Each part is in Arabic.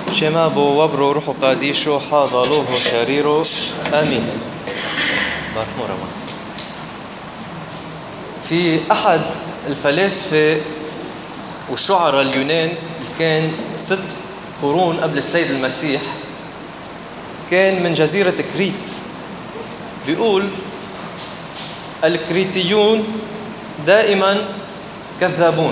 شمابو وبرو روحو قاديشو حاضلوه شريرو آمين. بارك مرحبا. في أحد الفلاسفة والشعراء اليونان اللي كان 6 قرون قبل السيد المسيح، كان من جزيرة كريت، بيقول الكريتيون دائما كذابون.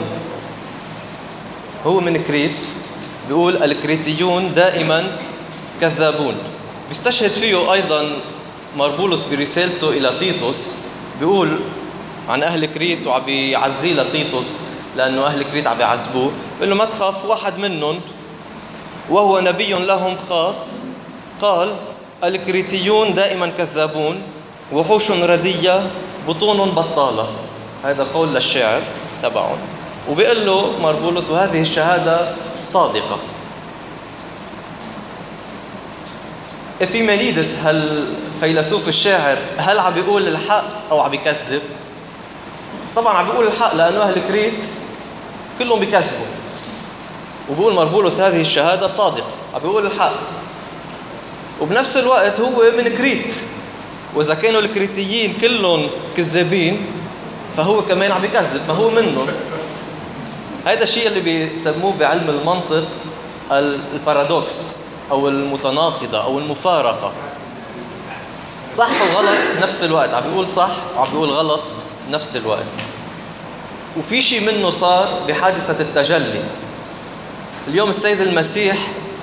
هو من كريت، بيقول الكريتيون دائما كذابون. بيستشهد فيه أيضا ماربولوس برسالته إلى تيتوس، بيقول عن أهل كريت وعم بيعزيه لتيتوس لأنه أهل كريت عم بيعذبوه، بيقول له ما تخاف، واحد منهم وهو نبي لهم خاص قال الكريتيون دائما كذابون، وحوش ردية، بطون بطالة. هذا قول للشاعر تبعهم. وبيقول له ماربولوس وهذه الشهادة صادقة. إبيمينيدس هالفيلسوف الشاعر هل عم بيقول الحق أو عم بيكذب؟ طبعا عم بيقول الحق، لأنه أهل كريت كلهم بيكذبوا. وبيقول ماربولوس هذه الشهادة صادقة، عم بيقول الحق. وبنفس الوقت هو من كريت، وإذا كانوا الكريتيين كلهم كذابين فهو كمان عم بيكذب، ما هو منهم. هذا الشيء اللي بيسموه بعلم المنطق البارادوكس أو المتناقضة أو المفارقة. صح وغلط نفس الوقت، عم بيقول صح وعم بيقول غلط نفس الوقت. وفي شيء منه صار بحادثة التجلي. اليوم السيد المسيح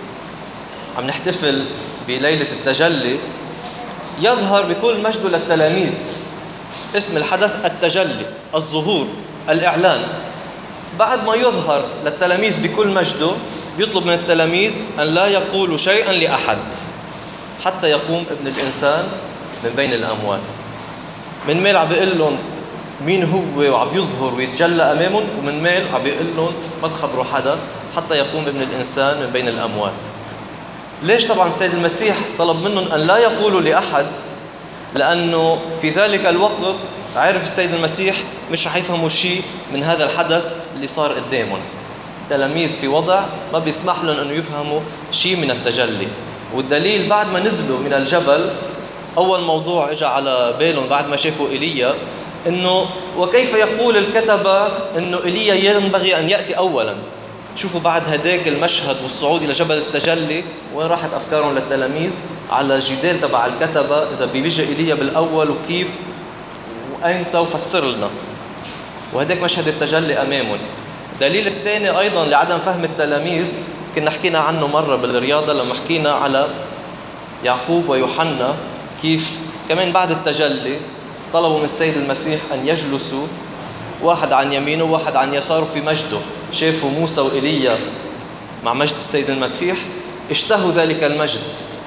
عم نحتفل بليلة التجلي، يظهر بكل مجده للتلاميذ. اسم الحدث التجلي، الظهور، الإعلان. بعد ما يظهر للتلاميذ بكل مجده، بيطلب من التلاميذ أن لا يقولوا شيئا لأحد حتى يقوم ابن الإنسان من بين الأموات. من ميل عم بيقول لهم مين هو وعم يظهر ويتجلى أمامهم، ومن ميل عم بيقول لهم ما تخبروا حدا حتى يقوم ابن الإنسان من بين الأموات. ليش؟ طبعا السيد المسيح طلب منهم أن لا يقولوا لأحد، لأنه في ذلك الوقت عرف السيد المسيح مش رح يفهموا شيء من هذا الحدث اللي صار قدامهم. التلاميذ في وضع ما بيسمح لهم أنه يفهموا شيء من التجلي. والدليل بعد ما نزلوا من الجبل، أول موضوع إجا على بالهم بعد ما شافوا إيليا إنه وكيف يقول الكتبة إنه إيليا ينبغي أن يأتي أولا. شوفوا بعد هداك المشهد والصعود إلى جبل التجلي وين راحت أفكارهم للتلاميذ؟ على الجدال تبع الكتبة، إذا بيجي إيليا بالأول وكيف وأنت وفسر لنا. وهداك مشهد التجلي أمامهم. الدليل الثاني أيضا لعدم فهم التلاميذ، كنا حكينا عنه مرة بالرياضة لما حكينا على يعقوب ويوحنا، كيف كمان بعد التجلي طلبوا من السيد المسيح أن يجلسوا واحد عن يمينه وواحد عن يساره في مجده. شافوا موسى وإيليا مع مجد السيد المسيح، اشتهوا ذلك المجد.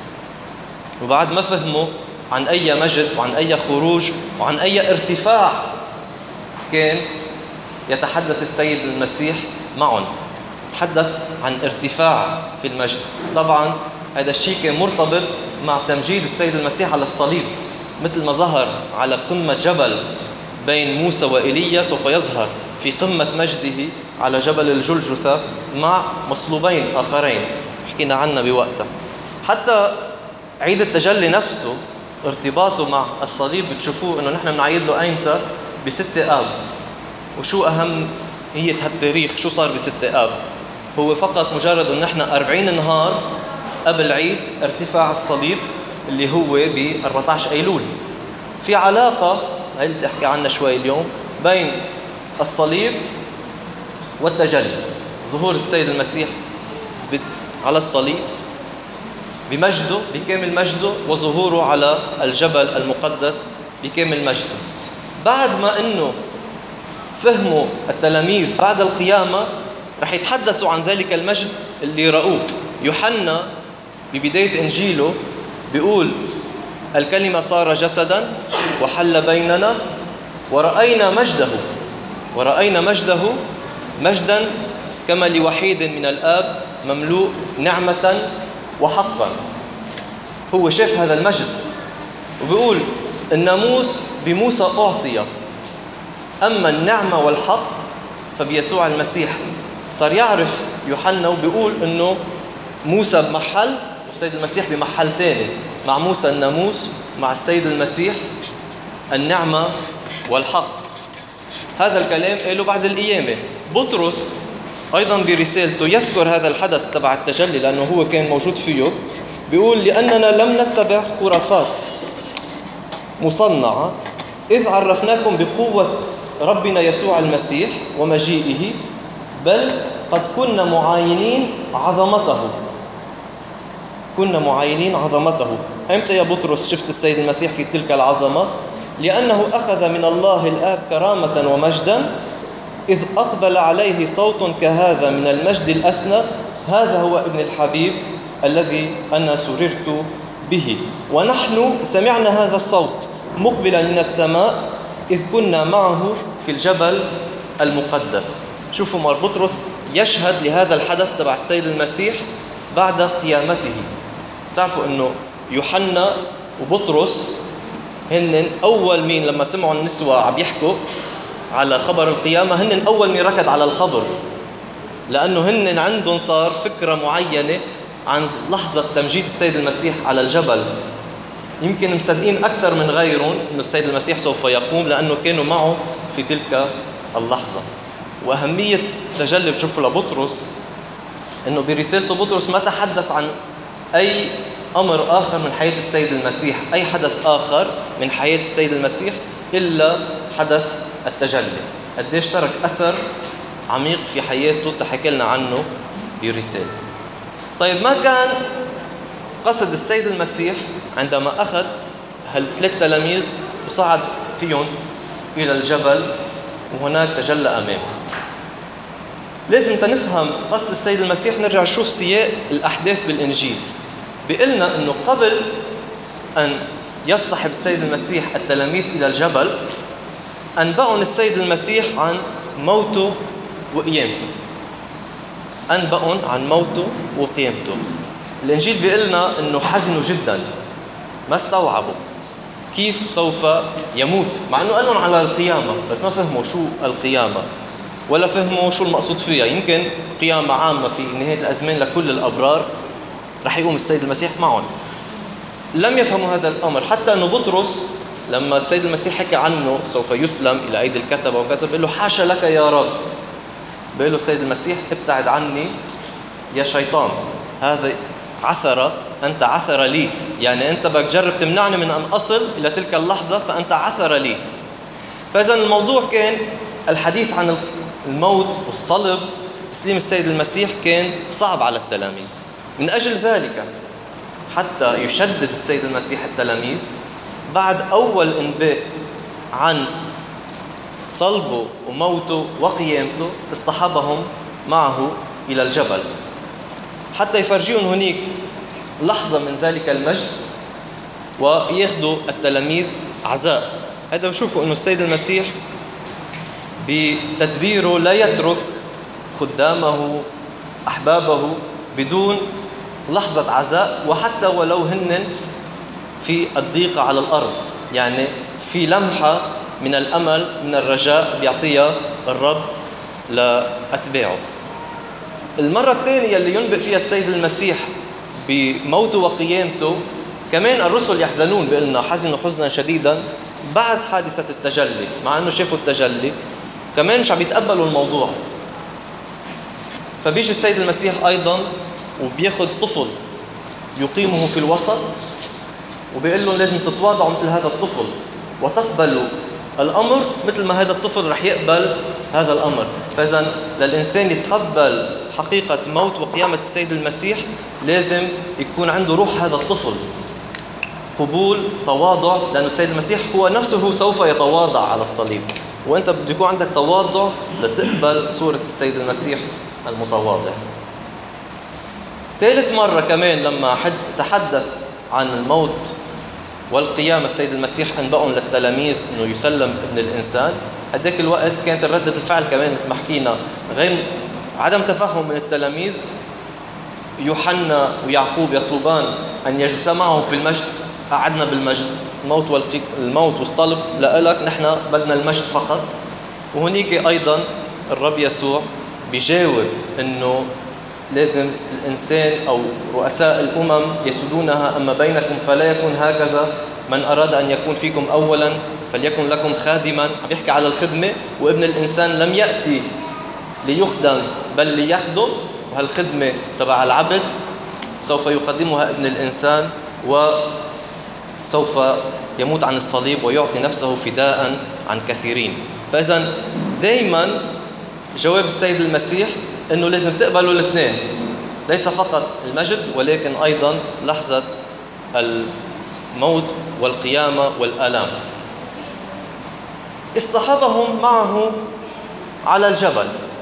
وبعد ما فهموا عن أي مجد وعن أي خروج وعن أي ارتفاع كان يتحدث السيد المسيح معهم، يتحدث عن ارتفاع في المجد. طبعا هذا الشيء كان مرتبط مع تمجيد السيد المسيح على الصليب. مثل ما ظهر على قمة جبل بين موسى وإيليا، سوف يظهر في قمة مجده على جبل الجلجثة مع مصلوبين آخرين حكينا عنه بوقتها. حتى عيد التجلي نفسه ارتباطه مع الصليب بتشوفوه انه نحن بنعيد له ايمتى؟ ب6 آب. وشو أهمية هالتاريخ؟ شو صار ب6 آب؟ هو فقط مجرد أن نحن 40 نهار قبل عيد ارتفاع الصليب اللي هو ب 14 أيلول. في علاقة هي اللي أحكي عنها شوي اليوم بين الصليب والتجلي. ظهور السيد المسيح على الصليب بمجده بكامل مجده، وظهوره على الجبل المقدس بكامل مجده. بعد ما أنه فهموا التلاميذ بعد القيامة، رح يتحدثوا عن ذلك المجد اللي رأوه. يوحنا ببداية إنجيله بيقول الكلمة صار جسدا وحل بيننا ورأينا مجده مجدا كما لوحيد من الآب مملوء نعمة وحقا. هو شاف هذا المجد، وبيقول الناموس بموسى أعطي، أما النعمة والحق فبيسوع المسيح. صار يعرف يوحنا وبيقول إنه موسى بمحل والسيد المسيح بمحل تاني. مع موسى الناموس، مع السيد المسيح النعمة والحق. هذا الكلام قاله بعد القيامة. بطرس أيضا برسالته يذكر هذا الحدث تبع التجلي لأنه هو كان موجود فيه. بيقول لأننا لم نتبع خرافات مصنعة إذ عرفناكم بقوة ربنا يسوع المسيح ومجيئه، بل قد كنا معاينين عظمته. كنا معاينين عظمته. أمتى يا بطرس شفت السيد المسيح في تلك العظمة؟ لأنه أخذ من الله الآب كرامة ومجدا إذ أقبل عليه صوت كهذا من المجد الأسنى: هذا هو ابن الحبيب الذي أنا سررت به. ونحن سمعنا هذا الصوت مقبلا من السماء إذ كنا معه في الجبل المقدس. شوفوا مار بطرس يشهد لهذا الحدث تبع السيد المسيح بعد قيامته. تعرفوا أنه يوحنا وبطرس هن أول مين لما سمعوا النسوة عم يحكوا على خبر القيامة، هن أول مين ركض على القبر، لأنه هن عندهم صار فكرة معينة عن لحظة تمجيد السيد المسيح على الجبل. يمكن مصدقين أكثر من غيرهم أن السيد المسيح سوف يقوم لأنه كانوا معه في تلك اللحظة. وأهمية التجلي بشوفوا لبطرس أنه برسالته بطرس ما تحدث عن أي أمر آخر من حياة السيد المسيح، أي حدث آخر من حياة السيد المسيح إلا حدث التجلي. قديش ترك أثر عميق في حياته تحكي لنا عنه برسالته. طيب ما كان قصد السيد المسيح عندما أخذ هالثلاث تلاميذ وصعد فيهم إلى الجبل وهناك تجلى أمامه؟ لازم تنفهم قصد السيد المسيح. نرجع نشوف سياق الأحداث بالإنجيل. بيقلنا أنه قبل أن يصطحب السيد المسيح التلاميذ إلى الجبل أنبأهم السيد المسيح عن موته وقيامته. أنبأهم عن موته وقيامته. الإنجيل بيقلنا أنه حزنوا جدا، ما استوعبوا كيف سوف يموت، مع أنه قالوا على القيامة بس ما فهموا شو القيامة ولا فهموا شو المقصود فيها. يمكن قيامة عامة في نهاية الأزمان لكل الأبرار رح يقوم السيد المسيح معهم. لم يفهموا هذا الأمر، حتى أنه بطرس لما السيد المسيح حكى عنه سوف يسلم إلى أيدي الكتبة وكذا بيقول له: حاشا لك يا رب. بيقول له السيد المسيح: ابتعد عني يا شيطان، هذا عثرة، أنت عثر لي، يعني أنت بدك تجرب تمنعني من أن أصل إلى تلك اللحظة فأنت عثر لي. فإذا الموضوع كان الحديث عن الموت والصلب، تسليم السيد المسيح كان صعب على التلاميذ. من أجل ذلك حتى يشدد السيد المسيح التلاميذ بعد أول إنباء عن صلبه وموته وقيامته اصطحبهم معه إلى الجبل حتى يفرجيهم هناك لحظة من ذلك المجد وياخذوا التلاميذ عزاء. هذا بشوفوا أنه السيد المسيح بتدبيره لا يترك خدامه أحبابه بدون لحظة عزاء، وحتى ولو هن في الضيقة على الأرض، يعني في لمحة من الأمل من الرجاء بيعطيها الرب لأتباعه. المرة الثانية اللي ينبئ فيها السيد المسيح بموته وقيامته كمان الرسل يحزنون، بيقولنا حزنوا حزنا شديدا بعد حادثة التجلي، مع أنه شافوا التجلي كمان مش عم يتقبلوا الموضوع. فبيجي السيد المسيح أيضا وبياخد طفل يقيمه في الوسط وبيقول لهم لازم تتواضعوا مثل هذا الطفل وتقبلوا الأمر مثل ما هذا الطفل رح يقبل هذا الأمر. فإذا للإنسان يتقبل حقيقة موت وقيامة السيد المسيح لازم يكون عنده روح هذا الطفل، قبول، تواضع، لأن السيد المسيح هو نفسه سوف يتواضع على الصليب، وأنت بده يكون عندك تواضع لتقبل صورة السيد المسيح المتواضع. ثالث مرة كمان لما تحدث عن الموت والقيامة السيد المسيح أنبأهم للتلاميذ أنه يسلم ابن الإنسان. هداك الوقت كانت ردة الفعل كمان مثل ما حكينا غير عدم تفهم من التلاميذ. يوحنا ويعقوب يطلبان أن يجلس معهم في المجد. قعدنا بالمجد، الموت والصلب لألك، نحن بدنا المجد فقط. وهنيك أيضا الرب يسوع بيجاوب أنه لازم الإنسان أو رؤساء الأمم يسودونها، أما بينكم فلا يكون هكذا، من أراد أن يكون فيكم أولا فليكن لكم خادما. عم يحكي على الخدمة، وابن الإنسان لم يأتي ليخدم بل ليخدم، وهالخدمة تبع العبد سوف يقدمها ابن الإنسان، وسوف يموت عن الصليب ويعطي نفسه فداء عن كثيرين. فإذا دايما جواب السيد المسيح أنه لازم تقبلوا الاثنين، ليس فقط المجد ولكن أيضا لحظة الموت والقيامة والآلام. اصطحبهم معه على الجبل.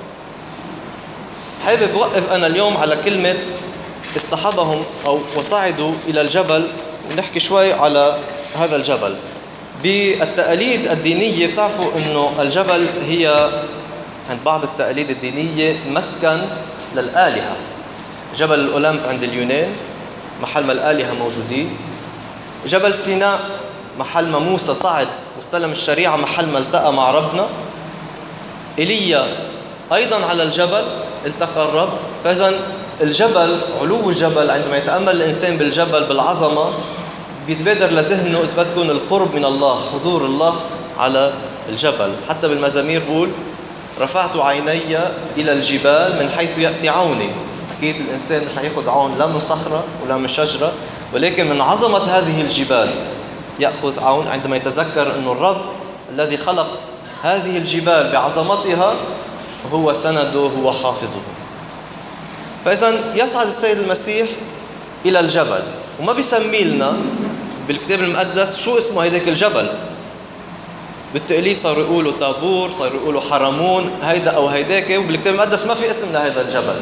حابب وقف أنا اليوم على كلمة اصطحبهم أو وصعدوا إلى الجبل، ونحكي شوي على هذا الجبل. بالتقاليد الدينية بتعرفوا أنه الجبل هي عند بعض التقاليد الدينية مسكن للآلهة. جبل الأولمب عند اليونان محل ما الآلهة موجودين، جبل سيناء محل ما موسى صعد واستلم الشريعة، محل ما التقى مع ربنا. إيليا أيضا على الجبل التقى الرب. فإذا الجبل، علو الجبل، عندما يتأمل الإنسان بالجبل بالعظمة بيتبادر لذهنه إذا بدكم القرب من الله، حضور الله على الجبل. حتى بالمزامير بقول رفعت عيني إلى الجبال من حيث يأتي عوني. أكيد الإنسان مش هياخد عون لا من صخرة ولا من شجرة، ولكن من عظمة هذه الجبال يأخذ عون عندما يتذكر أن الرب الذي خلق هذه الجبال بعظمتها هو سنده، هو حافظه. فإذا يصعد السيد المسيح إلى الجبل، وما بيسمي لنا بالكتاب المقدس شو اسمه هيداك الجبل. بالتقليد صاروا يقولوا طابور، صاروا يقولوا حرمون، هيدا أو هيداك، وبالكتاب المقدس ما في اسم لهذا الجبل.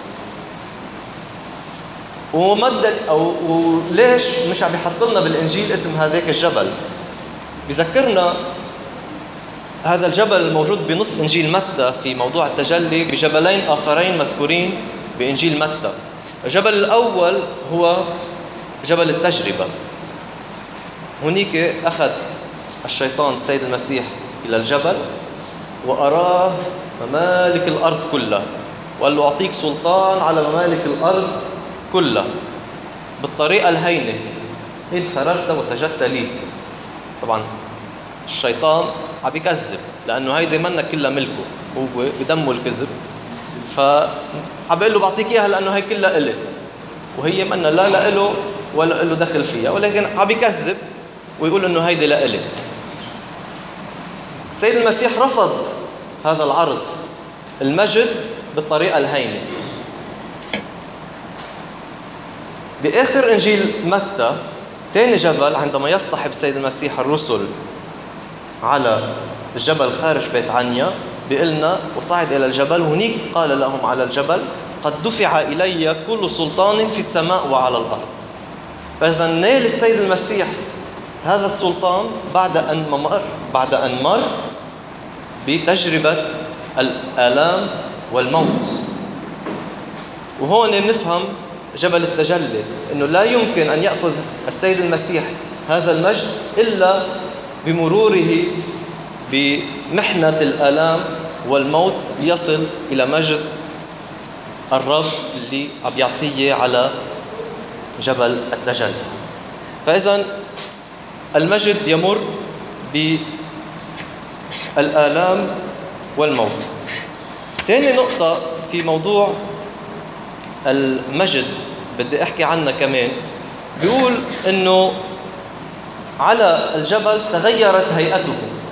ومدد أو وليش مش عم يحط لنا بالإنجيل اسم هذاك الجبل؟ بذكرنا هذا الجبل الموجود بنص إنجيل متى في موضوع التجلي بجبلين آخرين مذكورين بإنجيل متى. الجبل الأول هو جبل التجربة. هناك أخذ الشيطان السيد المسيح إلى الجبل وأراه ممالك الأرض كلها، وقال له أعطيك سلطان على ممالك الأرض كلها بالطريقة الهينة، إذ خررت وسجدت لي. طبعا الشيطان عم يكذب، لأنه هيدي منا كلها ملكه، هو بدمه الكذب. فعم بيقول له بعطيك إياها لأنه هي كلها إلي، وهي منا لا له ولا له دخل فيها، ولكن عم يكذب ويقول إنه هيدي لا إلي. السيد المسيح رفض هذا العرض، المجد بالطريقة الهينة. بآخر إنجيل متى ثاني جبل، عندما يصطحب السيد المسيح الرسل على الجبل خارج بيت عنيا، بيقلنا وصعد إلى الجبل، وهنيك قال لهم على الجبل قد دفع إلي كل سلطان في السماء وعلى الأرض. فإذا نال السيد المسيح هذا السلطان بعد أن مر بتجربة الآلام والموت. وهون بنفهم جبل التجلي أنه لا يمكن أن يأخذ السيد المسيح هذا المجد إلا بمروره بمحنة الآلام والموت ليصل إلى مجد الرب اللي عم يعطيه على جبل التجلي. فإذا المجد يمر بالآلام والموت. ثاني نقطة في موضوع المجد بدي أحكي عنها كمان، بيقول إنه على الجبل تغيرت هيئته.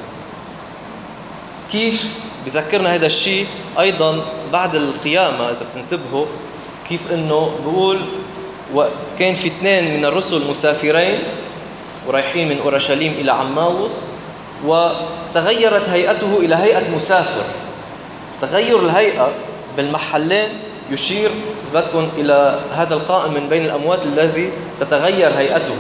كيف؟ بذكرنا هذا الشيء أيضا بعد القيامة إذا بتنتبهوا، كيف إنه بيقول وكان في 2 من الرسل مسافرين ورايحين من أورشليم إلى عماوس، وتغيرت هيئته إلى هيئة مسافر. تغير الهيئة بالمحلين يشير بدكم إلى هذا القائم من بين الأموات الذي تتغير هيئته.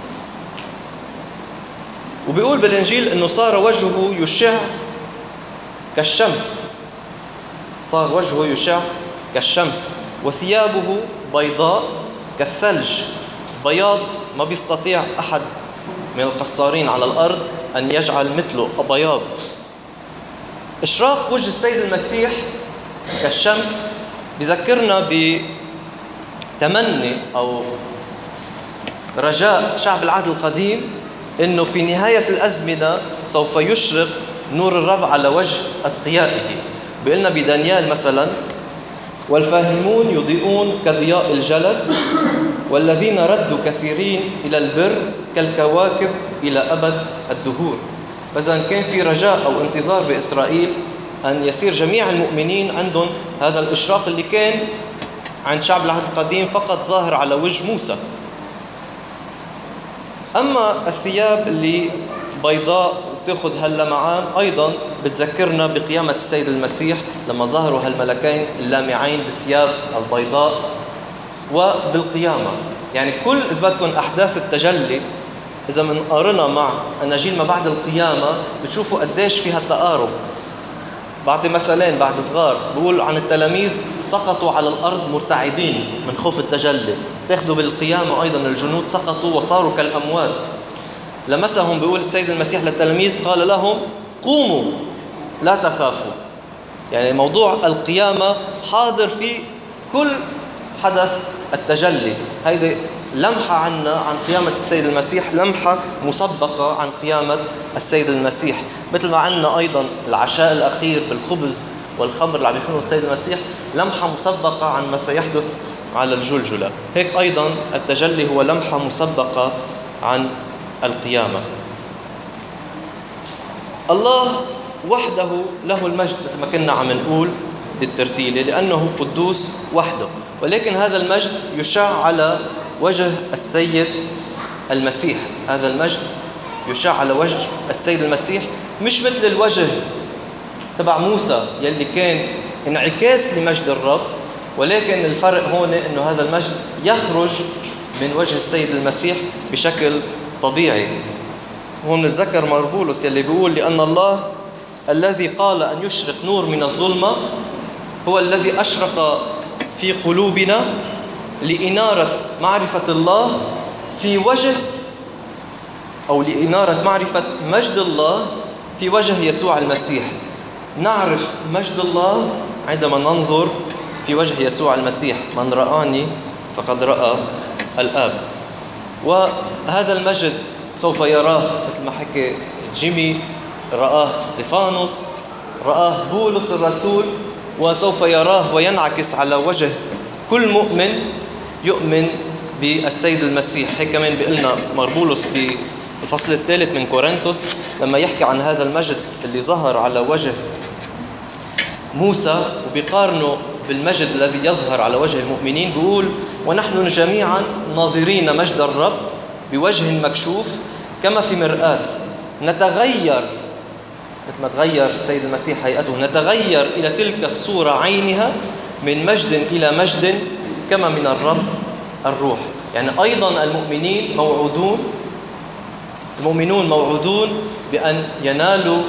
وبيقول بالإنجيل أنه صار وجهه يشع كالشمس، صار وجهه يشع كالشمس، وثيابه بيضاء كالثلج، بياض ما بيستطيع أحد من القصارين على الأرض أن يجعل مثله بياض. إشراق وجه السيد المسيح كالشمس بذكرنا بتمني أو رجاء شعب العهد القديم إنه في نهاية الأزمنة سوف يشرق نور الرب على وجه أتقيائه. بيقولنا بدانيال مثلا: والفاهمون يضيئون كضياء الجلد، والذين ردوا كثيرين إلى البر كالكواكب إلى أبد الدهور. فإذا كان في رجاء أو انتظار بإسرائيل أن يصير جميع المؤمنين عندهم هذا الإشراق اللي كان عند شعب العهد القديم فقط ظاهر على وجه موسى. أما الثياب اللي بيضاء وتأخذ هاللمعان أيضا بتذكرنا بقيامة السيد المسيح لما ظهروا هالملكين اللامعين بالثياب البيضاء وبالقيامة. يعني كل إذا بدكم أحداث التجلي إذا منقارنها مع أناجيل ما بعد القيامة بتشوفوا قديش فيها التقارب. بعد مثلين بعد صغار بقول عن التلاميذ: سقطوا على الأرض مرتعبين من خوف التجلي. تاخذوا بالقيامة أيضا الجنود سقطوا وصاروا كالأموات. لمسهم بيقول السيد المسيح للتلاميذ قال لهم: قوموا لا تخافوا. يعني موضوع القيامة حاضر في كل حدث التجلي. هيدي لمحة عنا عن قيامة السيد المسيح، لمحة مسبقة عن قيامة السيد المسيح. مثل ما عنا أيضا العشاء الأخير بالخبز والخمر اللي عم يخدمه السيد المسيح لمحة مسبقة عن ما سيحدث على الجلجلة، هيك أيضا التجلي هو لمحة مسبقة عن القيامة. الله وحده له المجد مثل ما كنا عم نقول بالترتيلة، لأنه قدوس وحده، ولكن هذا المجد يشع على وجه السيد المسيح. هذا المجد يشع على وجه السيد المسيح، مش مثل الوجه تبع موسى يلي كان انعكاس لمجد الرب، ولكن الفرق هون انه هذا المجد يخرج من وجه السيد المسيح بشكل طبيعي. هون نتذكر مربولس يلي بيقول: لأن الله الذي قال أن يشرق نور من الظلمة هو الذي أشرق في قلوبنا لإنارة معرفة الله في وجه، أو لإنارة معرفة مجد الله في وجه يسوع المسيح. نعرف مجد الله عندما ننظر في وجه يسوع المسيح. من رآني فقد رأى الآب. وهذا المجد سوف يراه مثل ما حكي جيمي، رآه ستيفانوس، رآه بولس الرسول، وسوف يراه وينعكس على وجه كل مؤمن يؤمن بالسيد المسيح. هيك كمان بيقلنا مربولس بالفصل الثالث من كورنثوس لما يحكي عن هذا المجد اللي ظهر على وجه موسى وبيقارنه بالمجد الذي يظهر على وجه المؤمنين، بيقول: ونحن جميعا ناظرين مجد الرب بوجه مكشوف كما في مرآة نتغير، مثل ما تغير السيد المسيح هيئته، نتغير إلى تلك الصورة عينها من مجد إلى مجد كما من الرب الروح. يعني أيضا المؤمنون موعودون بأن ينالوا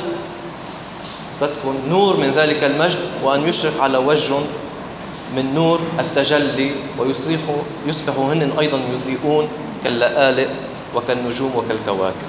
نور من ذلك المجد، وأن يشرق على وجه من نور التجلي، ويصبحوا هن أيضا يضيئون كاللآلئ وكالنجوم وكالكواكب.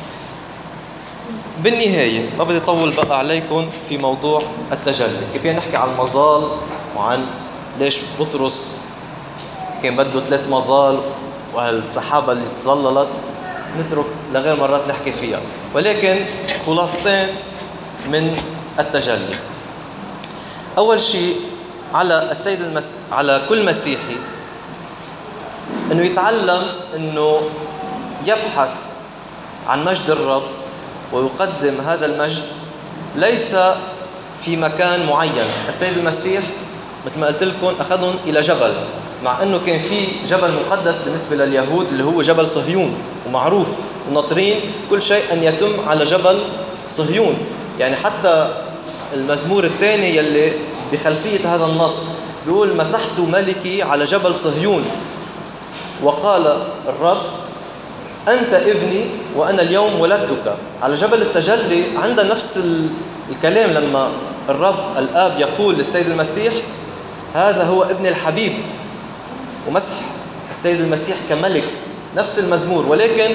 بالنهاية ما بدي أطول بقى عليكم في موضوع التجلي. كيف نحكي عن المظال وعن ليش بطرس كان بده 3 مظال والسحابة اللي تظللت، نترك لغير مرات نحكي فيها، ولكن خلاصتين من التجلي. أول شيء على على كل مسيحي أنه يتعلم أنه يبحث عن مجد الرب ويقدم هذا المجد ليس في مكان معين. السيد المسيح مثل ما قلت لكم أخذهم إلى جبل، مع أنه كان في جبل مقدس بالنسبة لليهود اللي هو جبل صهيون ومعروف وناطرين كل شيء أن يتم على جبل صهيون. يعني حتى المزمور الثاني يلي بخلفية هذا النص بيقول: مسحت ملكي على جبل صهيون وقال الرب أنت ابني وأنا اليوم ولدتك. على جبل التجلي عندنا نفس الكلام لما الرب الآب يقول للسيد المسيح: هذا هو ابن الحبيب، ومسح السيد المسيح كملك، نفس المزمور. ولكن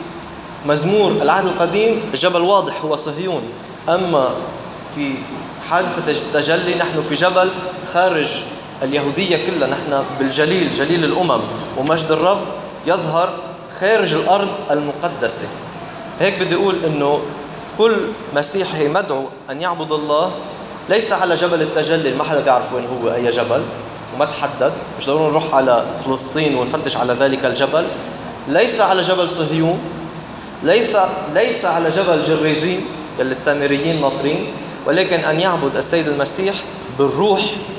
بمزمور العهد القديم الجبل واضح هو صهيون، أما في حادثة التجلي نحن في جبل خارج اليهودية كلها، نحن بالجليل، جليل الأمم، ومجد الرب يظهر خارج الأرض المقدسة. هيك بدي أقول إنه كل مسيحي مدعو أن يعبد الله ليس على جبل التجلي، ما حدا بيعرف وين هو أي جبل وما تحدد، مش ضروري نروح على فلسطين ونفتش على ذلك الجبل، ليس على جبل صهيون، ليس على جبل جريزين يلي السامريين ناطرين، ولكن أن يعبد السيد المسيح بالروح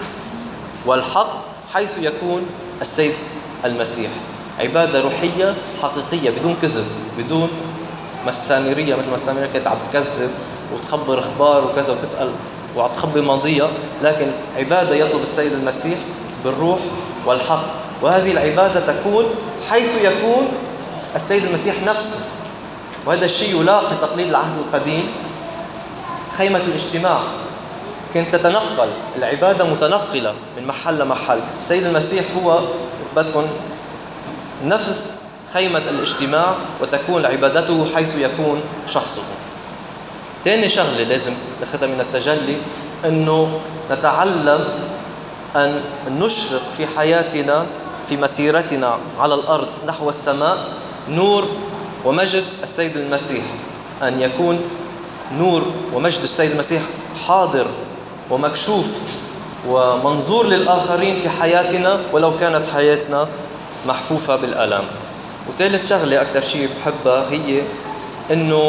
والحق حيث يكون السيد المسيح. عبادة روحية حقيقية بدون كذب، بدون ما السامرية مثل ما السامرية كانت عم تكذب وتخبر اخبار وكذا وتسأل وعم تخبي ماضية، لكن عبادة يطلب السيد المسيح بالروح والحق، وهذه العبادة تكون حيث يكون السيد المسيح نفسه. وهذا الشيء يلاقي تقليد العهد القديم. خيمة الاجتماع كانت تتنقل، العبادة متنقلة من محل لمحل. السيد المسيح هو نسبتكم نفس خيمة الاجتماع، وتكون عبادته حيث يكون شخصه. تاني شغلة لازم ناخذها من التجلي أنه نتعلم أن نشرق في حياتنا في مسيرتنا على الأرض نحو السماء نور ومجد السيد المسيح، أن يكون نور ومجد السيد المسيح حاضر ومكشوف ومنظور للآخرين في حياتنا ولو كانت حياتنا محفوفة بالآلام. وثالث شغلة أكثر شيء بحبها هي أنه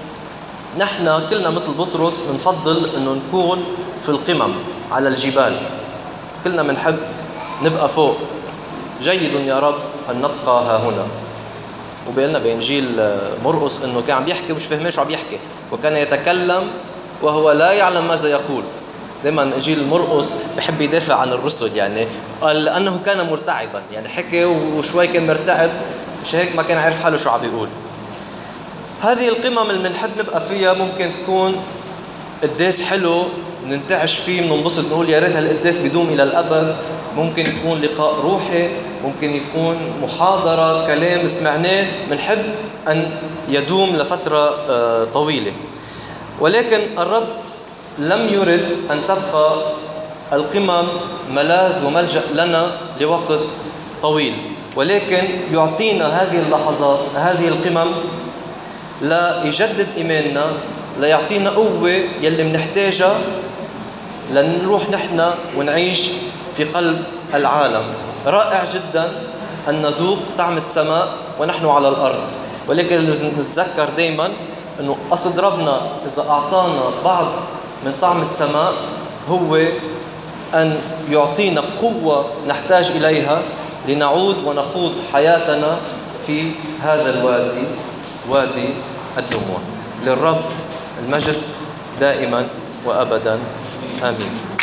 نحن كلنا مثل بطرس بنفضل أنه نكون في القمم على الجبال، كلنا بنحب نبقى فوق. جيد يا رب أن نبقى ها هنا. وبيقلنا بإنجيل مرقس أنه كان عم يحكي ومش فاهمين شو عم يحكي، وكان يتكلم وهو لا يعلم ماذا يقول. دائما إنجيل مرقس بحب يدافع عن الرسل، يعني قال لأنه كان مرتعبا، يعني حكي وشوي كان مرتعب، مش هيك ما كان عارف حاله شو عم يقول. هذه القمم اللي بنحب نبقى فيها ممكن تكون قداس حلو ننتعش فيه، بننبسط نقول يا ريت هالقداس بيدوم إلى الأبد، ممكن يكون لقاء روحي، ممكن يكون محاضرة كلام سمعناه بنحب أن يدوم لفترة طويلة. ولكن الرب لم يرد أن تبقى القمم ملاذ وملجأ لنا لوقت طويل، ولكن يعطينا هذه اللحظات، هذه القمم لا يجدد إيماننا، لا يعطينا قوة يلي منحتاجها لنروح نحن ونعيش في قلب العالم. رائع جدا أن نذوق طعم السماء ونحن على الأرض، ولكن نتذكر دايما أنه قصد ربنا إذا أعطانا بعض من طعم السماء هو أن يعطينا قوة نحتاج إليها لنعود ونخوض حياتنا في هذا الوادي، وادي الدموع. للرب المجد دائما وأبدا، آمين.